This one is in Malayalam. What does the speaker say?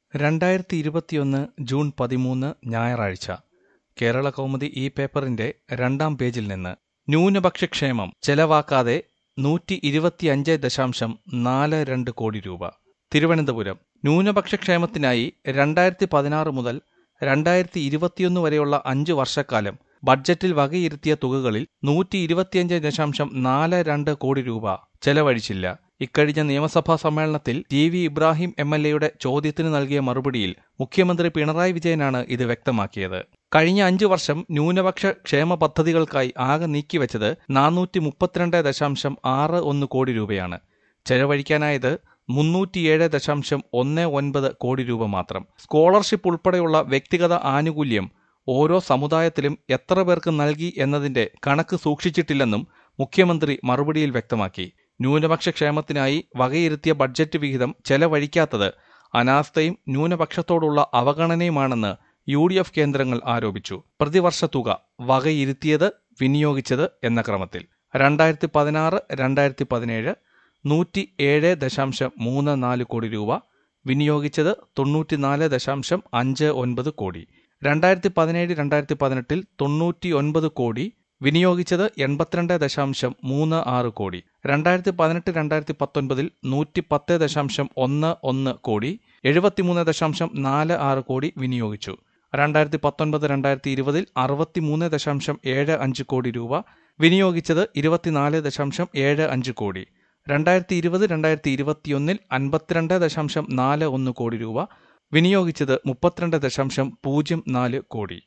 2021 ജൂൺ 13 ഞായറാഴ്ച. കേരള കൗമുദി ഈ പേപ്പറിന്റെ 2-ാം പേജിൽ നിന്ന്. ന്യൂനപക്ഷക്ഷേമം ചെലവാക്കാതെ 125.42 കോടി രൂപ. തിരുവനന്തപുരം. ന്യൂനപക്ഷക്ഷേമത്തിനായി 2016 മുതൽ 2021 വരെയുള്ള 5 വർഷക്കാലം ബഡ്ജറ്റിൽ വകയിരുത്തിയ തുകകളിൽ 125.42 കോടി രൂപ ചെലവഴിച്ചില്ല. ഇക്കഴിഞ്ഞ നിയമസഭാ സമ്മേളനത്തിൽ TV ഇബ്രാഹിം MLA യുടെ ചോദ്യത്തിന് നൽകിയ മറുപടിയിൽ മുഖ്യമന്ത്രി പിണറായി വിജയനാണ് ഇത് വ്യക്തമാക്കിയത്. കഴിഞ്ഞ 5 വർഷം ന്യൂനപക്ഷ ക്ഷേമ പദ്ധതികൾക്കായി ആകെ നീക്കിവെച്ചത് 432.61 കോടി രൂപയാണ്. ചെലവഴിക്കാനായത് 307.19 കോടി രൂപ മാത്രം. സ്കോളർഷിപ്പ് ഉൾപ്പെടെയുള്ള വ്യക്തിഗത ആനുകൂല്യം ഓരോ സമുദായത്തിലും എത്ര പേർക്ക് നൽകി എന്നതിന്റെ കണക്ക് സൂക്ഷിച്ചിട്ടില്ലെന്നും മുഖ്യമന്ത്രി മറുപടിയിൽ വ്യക്തമാക്കി. ന്യൂനപക്ഷ ക്ഷേമത്തിനായി വകയിരുത്തിയ ബഡ്ജറ്റ് വിഹിതം ചെലവഴിക്കാത്തത് അനാസ്ഥയും ന്യൂനപക്ഷത്തോടുള്ള അവഗണനയുമാണെന്ന് UDF കേന്ദ്രങ്ങൾ ആരോപിച്ചു. പ്രതിവർഷ തുക വകയിരുത്തിയത് വിനിയോഗിച്ചത് എന്ന ക്രമത്തിൽ 2016-2017 107.34 കോടി രൂപ, വിനിയോഗിച്ചത് 94.59 കോടി. 2017-2018 99 കോടി, വിനിയോഗിച്ചത് 82.36 കോടി. 2018-2019 110.11 കോടി, 73.46 കോടി വിനിയോഗിച്ചു. 2019-2020 63.75 കോടി രൂപ, വിനിയോഗിച്ചത് 24.75 കോടി. 2020-2021 52.41 കോടി രൂപ, വിനിയോഗിച്ചത് 32.04 കോടി.